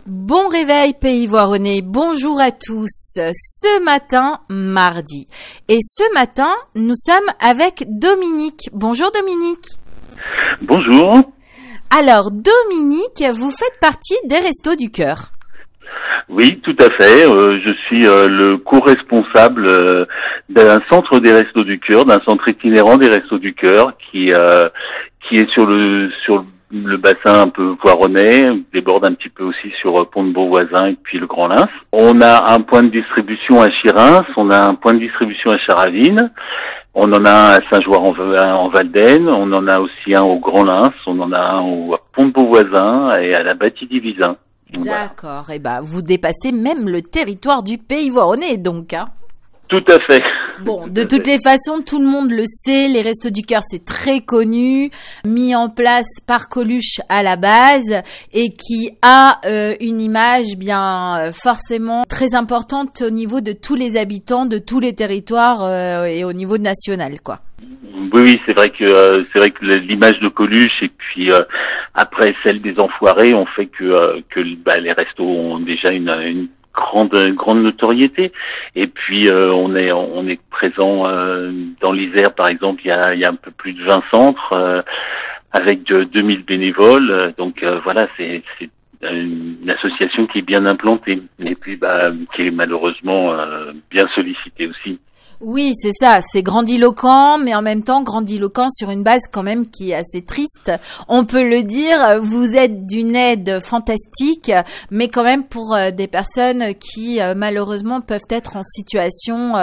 Bon réveil Pays Voironnais, bonjour à tous. Ce matin, mardi. Et ce matin, nous sommes avec Dominique. Bonjour Dominique. Bonjour. Alors Dominique, vous faites partie des Restos du Cœur. Oui, tout à fait. Je suis le co-responsable d'un centre des Restos du Cœur, d'un centre itinérant des Restos du Cœur qui est sur le bassin un peu voironnais, déborde un petit peu aussi sur Pont de Beauvoisin et puis le Grand Lens. On a un point de distribution à Chirins, on a un point de distribution à Charavine, on en a un à Saint-Joire en Valdaine, on en a aussi un au Grand Lens, on en a un à Pont de Beauvoisin et à la Bâtie-Divisin. D'accord, et vous dépassez même le territoire du Pays Voironnais donc, hein. Tout à fait. Bon, de toutes les façons, tout le monde le sait, les Restos du Cœur, c'est très connu, mis en place par Coluche à la base et qui a une image bien forcément très importante au niveau de tous les habitants, de tous les territoires et au niveau national, quoi. Oui, c'est vrai que l'image de Coluche et puis après celle des Enfoirés ont fait que les restos ont déjà une grande notoriété. Et puis on est présent dans l'Isère, par exemple, il y a un peu plus de 20 centres avec 2000 bénévoles. Donc voilà, c'est une association qui est bien implantée et puis qui est malheureusement bien sollicitée aussi. Oui, c'est ça, c'est grandiloquent, mais en même temps grandiloquent sur une base quand même qui est assez triste. On peut le dire, vous êtes d'une aide fantastique, mais quand même pour des personnes qui malheureusement peuvent être en situation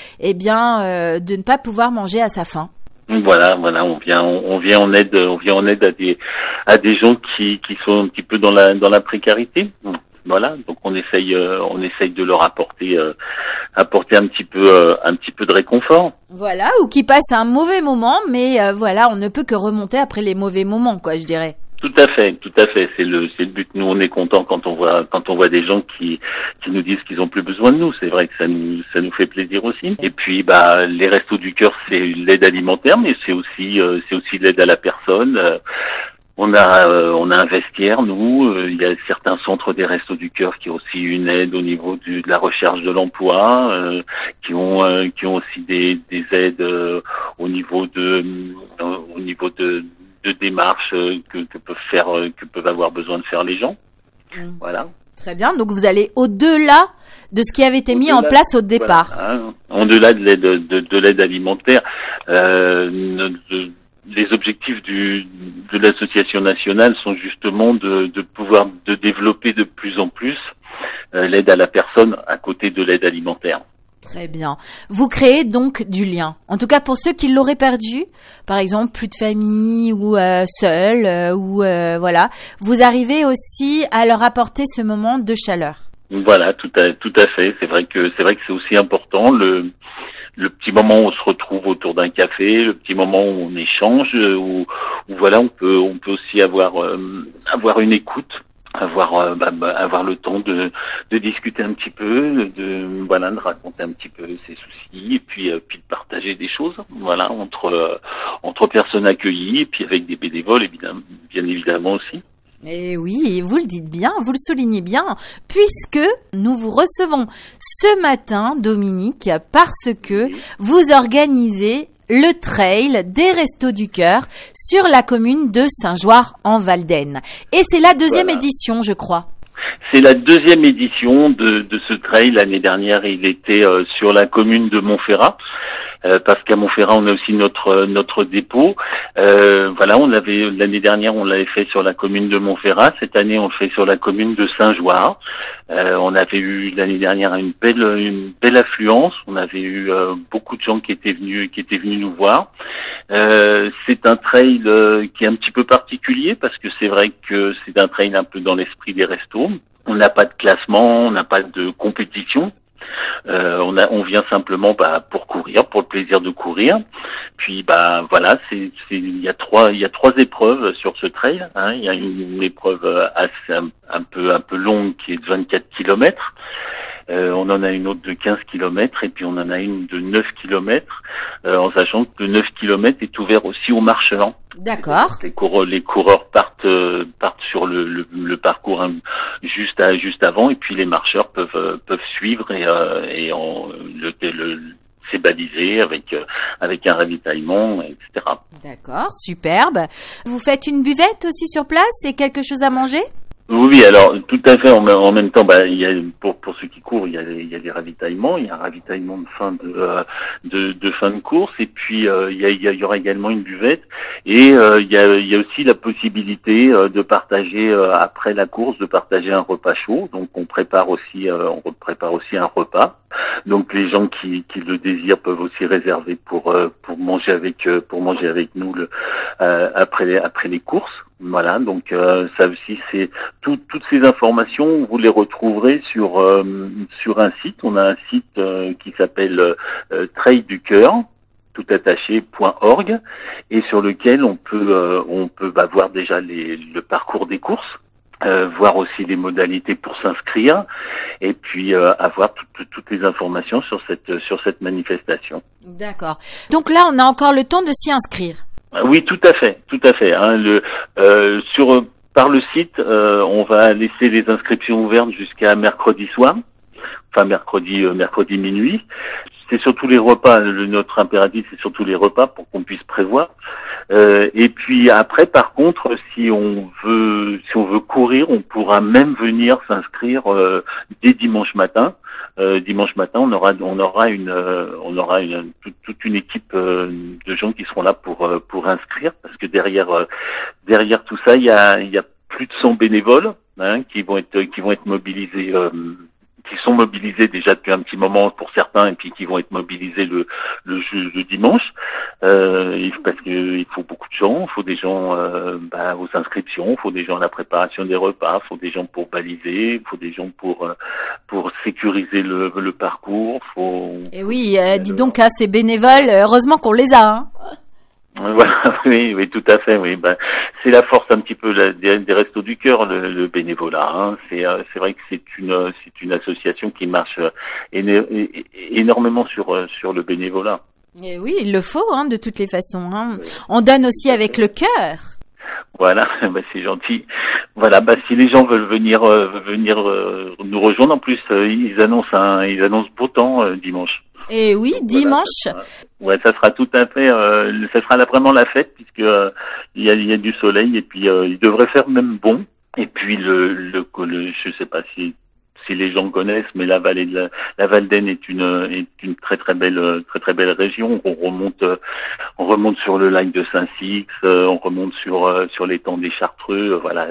de ne pas pouvoir manger à sa faim. Voilà, on vient en aide à des gens qui sont un petit peu dans la précarité. Voilà, donc on essaye de leur apporter un petit peu de réconfort. Voilà, ou qui passent un mauvais moment, mais on ne peut que remonter après les mauvais moments, quoi, je dirais. Tout à fait, c'est le but. Nous, on est content quand on voit des gens qui nous disent qu'ils ont plus besoin de nous. C'est vrai que ça nous fait plaisir aussi. Et puis, les Restos du Cœur, c'est l'aide alimentaire, mais c'est aussi l'aide à la personne. On a un vestiaire, nous. Il y a certains centres des Restos du Cœur qui ont aussi une aide au niveau de la recherche de l'emploi, qui ont aussi des aides au niveau de démarches que peuvent avoir besoin de faire les gens. Voilà. Très bien. Donc vous allez au-delà de ce qui avait été mis en place au départ. Voilà, au-delà de l'aide alimentaire, les objectifs de l'association nationale sont justement de pouvoir développer de plus en plus l'aide à la personne à côté de l'aide alimentaire. Très bien. Vous créez donc du lien. En tout cas pour ceux qui l'auraient perdu, par exemple plus de famille ou seuls vous arrivez aussi à leur apporter ce moment de chaleur. Voilà, tout à fait. C'est vrai que c'est aussi important le petit moment où on se retrouve autour d'un café, le petit moment où on échange, où on peut aussi avoir une écoute, avoir le temps de discuter un petit peu, de raconter un petit peu ses soucis et puis de partager des choses, entre personnes accueillies et puis avec des bénévoles bien évidemment aussi. Et oui, vous le dites bien, vous le soulignez bien, puisque nous vous recevons ce matin, Dominique, parce que vous organisez le trail des Restos du Cœur sur la commune de Saint-Joire en Valdaine. Et c'est la deuxième édition, je crois. C'est la deuxième édition de ce trail. L'année dernière, il était sur la commune de Montferrat. Parce qu'à Montferrat, on a aussi notre dépôt. L'année dernière, on l'avait fait sur la commune de Montferrat. Cette année, on le fait sur la commune de Saint-Joire. On avait eu l'année dernière une belle affluence. On avait eu beaucoup de gens qui étaient venus nous voir. C'est un trail qui est un petit peu particulier parce que c'est vrai que c'est un trail un peu dans l'esprit des restos. On n'a pas de classement, on n'a pas de compétition. On vient simplement pour courir, pour le plaisir de courir. Puis il y a trois épreuves sur ce trail. Il y a une épreuve assez un peu longue qui est de 24 kilomètres. On en a une autre de 15 kilomètres et puis on en a une de 9 kilomètres, en sachant que le 9 kilomètres est ouvert aussi aux marcheurs. D'accord. Les coureurs partent sur le parcours juste avant, et puis les marcheurs peuvent suivre c'est balisé avec un ravitaillement, etc. D'accord, superbe. Vous faites une buvette aussi sur place et quelque chose à manger? Oui, alors tout à fait. En même temps, il y a pour ceux qui courent, il y a des ravitaillements. Il y a un ravitaillement de fin de fin de course, et puis il y aura également une buvette. Et il y a aussi la possibilité de partager après la course, de partager un repas chaud. Donc on prépare aussi un repas. Donc les gens qui le désirent peuvent aussi réserver pour manger avec nous après les courses. Voilà, donc ça aussi, c'est toutes ces informations, vous les retrouverez sur un site. On a un site qui s'appelle Trail du Cœur, toutattaché.org, et sur lequel on peut voir déjà le parcours des courses, voir aussi les modalités pour s'inscrire, et puis avoir toutes les informations sur cette manifestation. D'accord. Donc là, on a encore le temps de s'y inscrire. Oui, tout à fait. Hein, par le site, on va laisser les inscriptions ouvertes jusqu'à mercredi soir, enfin mercredi minuit. C'est surtout les repas. Notre impératif, c'est surtout les repas pour qu'on puisse prévoir. Et puis après, par contre, si on veut courir, on pourra même venir s'inscrire dès dimanche matin. Dimanche matin, on aura toute une équipe de gens qui seront là pour inscrire, parce que derrière tout ça, il y a plus de 100 bénévoles, hein, qui vont être mobilisés, qui sont mobilisés déjà depuis un petit moment pour certains, et puis qui vont être mobilisés le dimanche, parce que il faut beaucoup de gens. Il faut des gens aux inscriptions, il faut des gens à la préparation des repas, il faut des gens pour baliser, il faut des gens pour sécuriser le parcours. Et oui, dis donc, ces bénévoles, heureusement qu'on les a, hein. Voilà, oui, tout à fait, oui. C'est la force un petit peu des Restos du Cœur, le bénévolat, hein. C'est vrai que c'est une association qui marche énormément sur le bénévolat. Et oui, il le faut, hein, de toutes les façons, hein. On donne aussi avec le cœur. Voilà, c'est gentil. Voilà, si les gens veulent venir nous rejoindre, en plus ils annoncent beau temps dimanche. Et oui, dimanche. Ouais, ça sera tout à fait. Ça sera vraiment la fête, puisque il y a du soleil, et puis il devrait faire même bon. Et puis je sais pas si les gens connaissent, mais la vallée de la Valdaine est une très très belle région. On remonte sur le lac de Saint-Cix, on remonte sur l'étang des Chartreux. Voilà,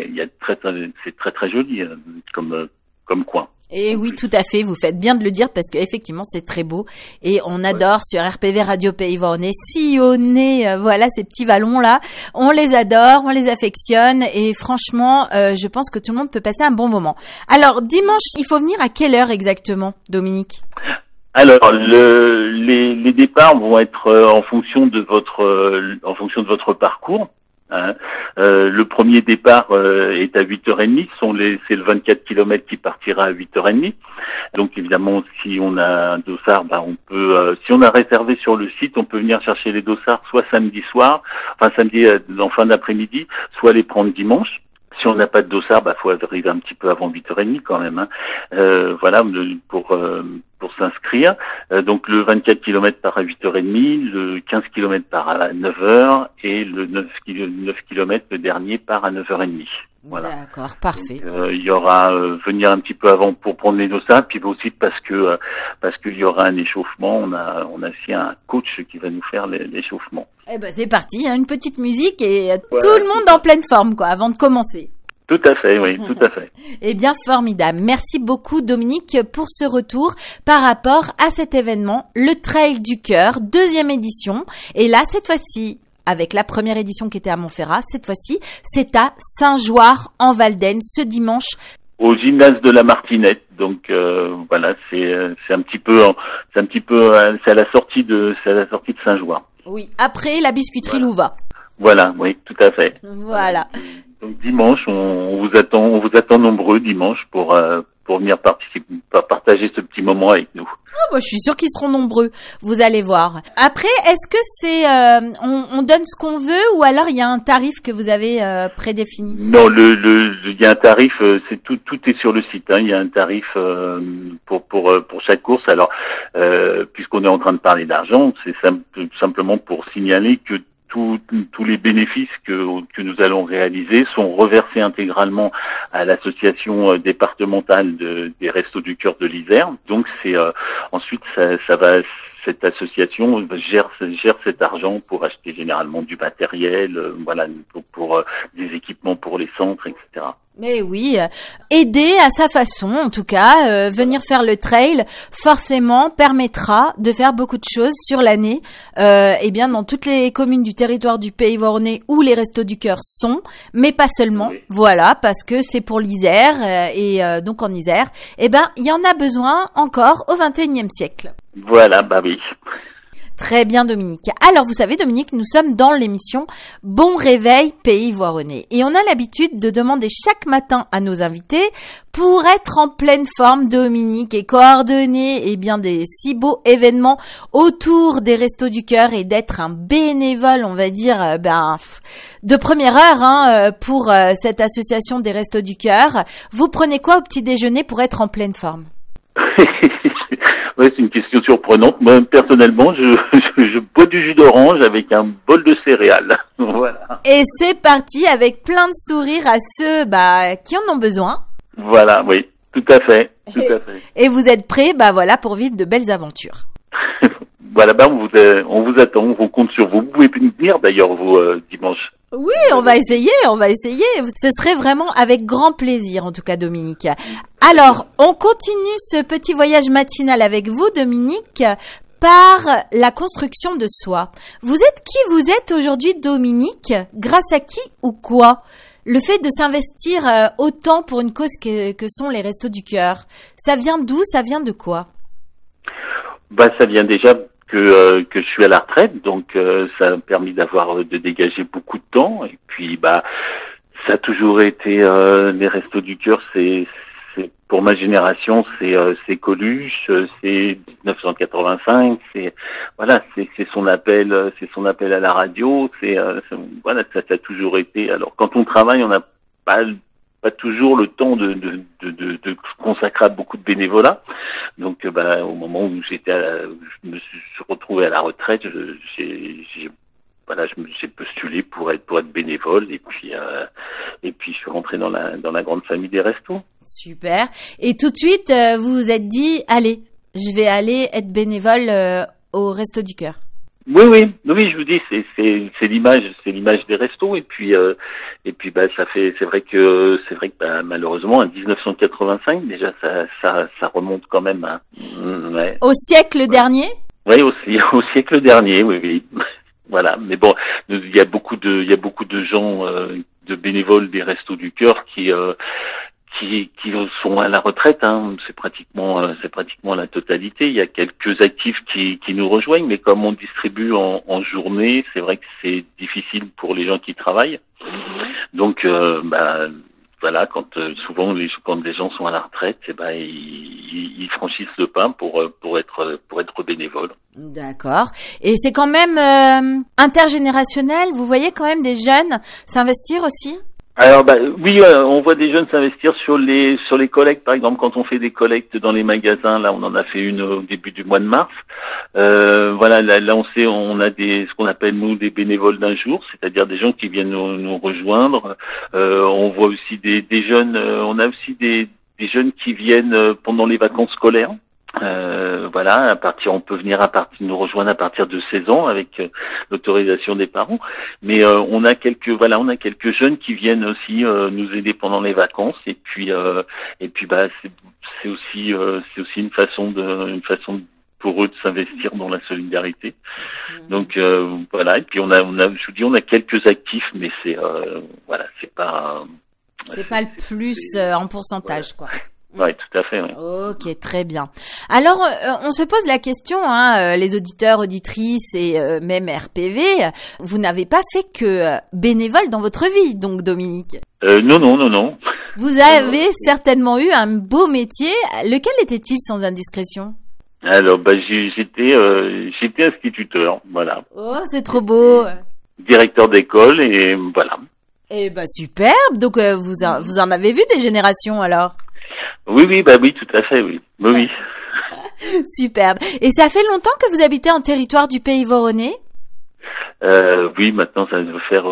c'est très très joli comme coin. Et oui, tout à fait, vous faites bien de le dire, parce qu'effectivement, c'est très beau. Et on adore sur RPV Radio Pays Voronais sillonner, voilà, ces petits vallons-là. On les adore, on les affectionne. Et franchement, je pense que tout le monde peut passer un bon moment. Alors, dimanche, il faut venir à quelle heure exactement, Dominique ? Alors, les départs vont être en fonction de votre parcours. Hein. Le premier départ est à 8h30, c'est le 24 km qui partira à 8h30. Donc évidemment, si on a un dossard, on peut, si on a réservé sur le site, on peut venir chercher les dossards soit samedi soir, samedi en fin d'après-midi, soit les prendre dimanche. Si on n'a pas de dossard, faut arriver un petit peu avant 8h30 quand même, hein. Voilà, pour s'inscrire. Donc le 24 km part à 8h30, le 15 km part à 9h, et le 9 km, le dernier, part à 9h30. Voilà. D'accord, parfait. Il y aura venir un petit peu avant pour prendre les dossards, puis aussi parce qu'il y aura un échauffement. On a aussi un coach qui va nous faire l'échauffement. C'est parti, hein, une petite musique et tout le monde en pleine forme, quoi, avant de commencer. Tout à fait, oui, tout à fait. Eh bien, formidable. Merci beaucoup, Dominique, pour ce retour par rapport à cet événement, le Trail du Cœur, 2e édition. Et là, cette fois-ci, avec la première édition qui était à Montferrat, cette fois-ci, c'est à Saint-Joire en Valdaine, ce dimanche. Au gymnase de la Martinette. Donc voilà, c'est un petit peu c'est à la sortie de Saint-Joire. Oui, après la biscuiterie Louva. Voilà, oui, tout à fait. Voilà. Donc dimanche, on vous attend nombreux dimanche pour venir partager ce petit moment avec nous. Oh, je suis sûre qu'ils seront nombreux. Vous allez voir. Après, est-ce que c'est on donne ce qu'on veut ou alors il y a un tarif que vous avez prédéfini? Non, il y a un tarif. C'est tout est sur le site. Il y a un tarif pour chaque course. Alors, puisqu'on est en train de parler d'argent, c'est simplement pour signaler que tous les bénéfices que nous allons réaliser sont reversés intégralement à l'association départementale des Restos du Cœur de l'Isère. Donc ensuite ça va, cette association gère cet argent pour acheter généralement du matériel, pour des équipements pour les centres, etc. Mais oui, aider à sa façon, en tout cas, venir faire le trail, forcément, permettra de faire beaucoup de choses sur l'année, dans toutes les communes du territoire du Pays Voironnais où les Restos du Cœur sont, mais pas seulement, oui. Voilà, parce que c'est pour l'Isère, donc en Isère, il y en a besoin encore au XXIe siècle. Voilà, oui. Très bien, Dominique. Alors, vous savez, Dominique, nous sommes dans l'émission Bon Réveil Pays Voironnais. Et on a l'habitude de demander chaque matin à nos invités, pour être en pleine forme, Dominique, et coordonner, des si beaux événements autour des Restos du Cœur et d'être un bénévole, on va dire, de première heure, pour cette association des Restos du Cœur. Vous prenez quoi au petit déjeuner pour être en pleine forme? Ouais, c'est une question surprenante. Moi, personnellement, je bois du jus d'orange avec un bol de céréales. Voilà. Et c'est parti avec plein de sourires à ceux qui en ont besoin. Voilà, oui, tout à fait. Et vous êtes prêts, pour vivre de belles aventures. Voilà, on vous attend, on compte sur vous. Vous pouvez venir d'ailleurs, vous, dimanche. Oui, on va essayer. Ce serait vraiment avec grand plaisir, en tout cas, Dominique. Alors, on continue ce petit voyage matinal avec vous, Dominique, par la construction de soi. Vous êtes qui vous êtes aujourd'hui, Dominique? Grâce à qui ou quoi? Le fait de s'investir autant pour une cause que sont les Restos du Cœur, ça vient d'où? Ça vient de quoi? Ça vient déjà que je suis à la retraite, donc ça a permis de dégager beaucoup de temps. Et puis ça a toujours été les Restos du Cœur, c'est pour ma génération, c'est Coluche, c'est 1985, c'est son appel à la radio, ça a toujours été. Alors quand on travaille, on n'a pas toujours le temps de consacrer à beaucoup de bénévolat. Donc au moment où je me suis retrouvé à la retraite, j'ai postulé pour être bénévole et puis je suis rentré dans la grande famille des restos. Super. Et tout de suite vous vous êtes dit allez, je vais aller être bénévole au Restos du Cœur. Oui, je vous dis, c'est l'image des restos et puis c'est vrai que malheureusement en 1985 déjà ça remonte quand même à au siècle dernier. Oui, au siècle dernier, oui. Voilà, mais bon, il y a beaucoup de gens de bénévoles des Restos du Cœur qui sont à la retraite, c'est pratiquement la totalité. Il y a quelques actifs qui nous rejoignent, mais comme on distribue en journée, c'est vrai que c'est difficile pour les gens qui travaillent. Donc quand les gens sont à la retraite, ils franchissent le pas pour être bénévoles. D'accord. Et c'est quand même intergénérationnel. Vous voyez quand même des jeunes s'investir aussi? Alors oui, on voit des jeunes s'investir sur les collectes, par exemple quand on fait des collectes dans les magasins. Là, on en a fait une au début du mois de mars. Là on a ce qu'on appelle nous des bénévoles d'un jour, c'est-à-dire des gens qui viennent nous rejoindre. On voit aussi des jeunes. On a aussi des jeunes qui viennent pendant les vacances scolaires. On peut venir nous rejoindre à partir de 16 ans avec l'autorisation des parents. Mais on a quelques jeunes qui viennent aussi nous aider pendant les vacances. Et puis c'est aussi une façon pour eux de s'investir dans la solidarité. Donc et puis on a quelques actifs, mais c'est pas le plus en pourcentage, quoi. Ouais, tout à fait. Ouais. Ok, très bien. Alors, on se pose la question, les auditeurs, auditrices et même RPV, vous n'avez pas fait que bénévole dans votre vie, donc Dominique. Non. Vous avez certainement eu un beau métier. Lequel était-il sans indiscrétion? Alors, j'étais instituteur, voilà. Oh, c'est trop beau. Directeur d'école et voilà. Eh ben superbe. Donc vous en avez vu des générations alors? Oui, tout à fait, oui. Oui. Superbe. Et ça fait longtemps que vous habitez en territoire du Pays Voronais? Oui, maintenant ça doit faire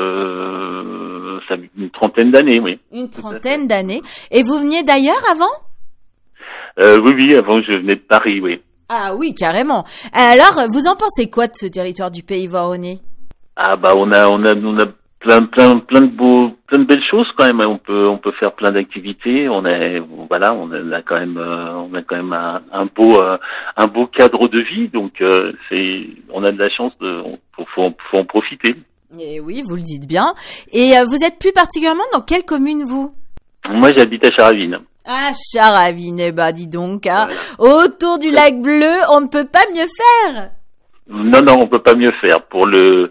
une trentaine d'années, oui. Une trentaine d'années. Et vous veniez d'ailleurs avant? Oui, avant je venais de Paris, oui. Ah oui, carrément. Alors, vous en pensez quoi de ce territoire du Pays Voronais? Ah bah on a plein de belles choses quand même. On peut faire plein d'activités. On a quand même un beau cadre de vie. Donc on a de la chance faut en profiter. Et oui, vous le dites bien. Et vous êtes plus particulièrement dans quelle commune vous? Moi j'habite à Charavine. Ah, Charavine, eh ben dis donc, autour du lac Bleu, on ne peut pas mieux faire. Non, on peut pas mieux faire pour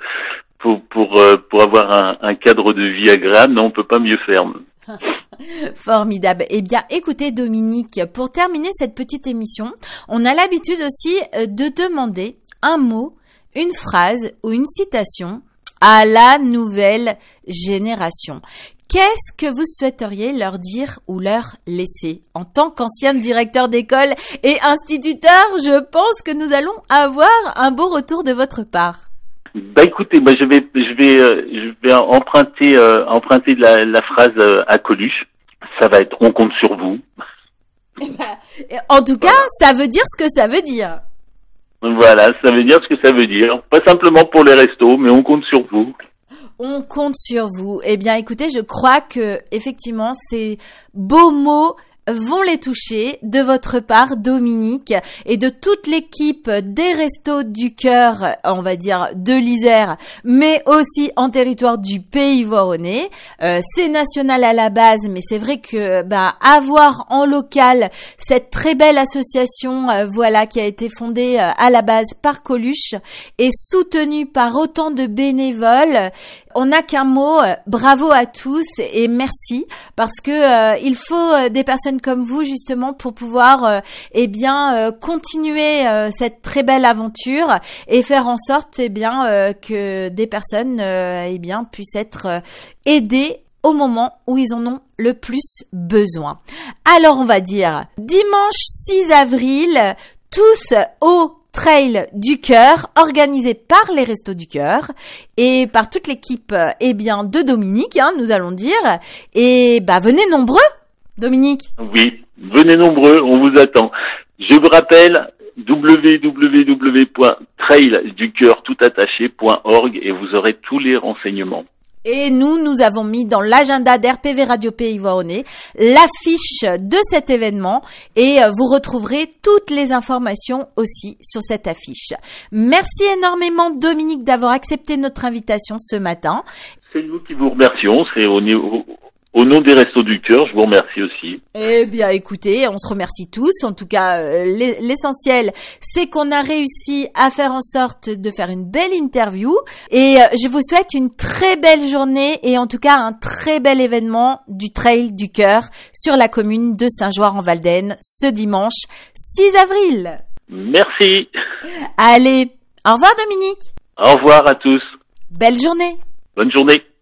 avoir un cadre de vie agréable. Non, on peut pas mieux faire. Formidable. Eh bien, écoutez Dominique, pour terminer cette petite émission, on a l'habitude aussi de demander un mot, une phrase ou une citation à la nouvelle génération. Qu'est-ce que vous souhaiteriez leur dire ou leur laisser? En tant qu'ancien directeur d'école et instituteur, je pense que nous allons avoir un beau retour de votre part. Bah écoutez, je vais emprunter la phrase à Coluche. Ça va être on compte sur vous. En tout cas, ça veut dire ce que ça veut dire. Voilà, ça veut dire ce que ça veut dire. Pas simplement pour les restos, mais on compte sur vous. On compte sur vous. Eh bien, écoutez, je crois que effectivement, ces beaux mots vont les toucher de votre part, Dominique, et de toute l'équipe des Restos du Cœur, on va dire de l'Isère, mais aussi en territoire du Pays Voronais. C'est national à la base, mais c'est vrai que avoir en local cette très belle association, qui a été fondée à la base par Coluche et soutenue par autant de bénévoles. On n'a qu'un mot, bravo à tous et merci, parce que il faut des personnes comme vous justement pour pouvoir continuer cette très belle aventure et faire en sorte que des personnes puissent être aidées au moment où ils en ont le plus besoin. Alors on va dire dimanche 6 avril, tous au Trail du Cœur, organisé par les Restos du Cœur et par toute l'équipe de Dominique, nous allons dire. Et venez nombreux, Dominique. Oui, venez nombreux, on vous attend. Je vous rappelle www.trailducoeurtoutattaché.org et vous aurez tous les renseignements. Et nous avons mis dans l'agenda d'RPV Radio Pays Voronais l'affiche de cet événement et vous retrouverez toutes les informations aussi sur cette affiche. Merci énormément Dominique d'avoir accepté notre invitation ce matin. C'est nous qui vous remercions, c'est au nom des Restos du Cœur, je vous remercie aussi. Eh bien, écoutez, on se remercie tous. En tout cas, l'essentiel, c'est qu'on a réussi à faire en sorte de faire une belle interview. Et je vous souhaite une très belle journée et en tout cas un très bel événement du Trail du Cœur sur la commune de Saint-Joire-en-Valdaine ce dimanche 6 avril. Merci. Allez, au revoir Dominique. Au revoir à tous. Belle journée. Bonne journée.